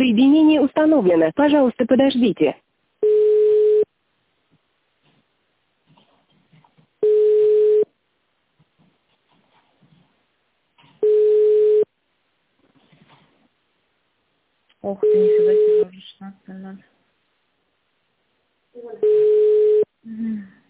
Соединение установлено. Пожалуйста, подождите. Ох ты, нифига себе, уже 16:00.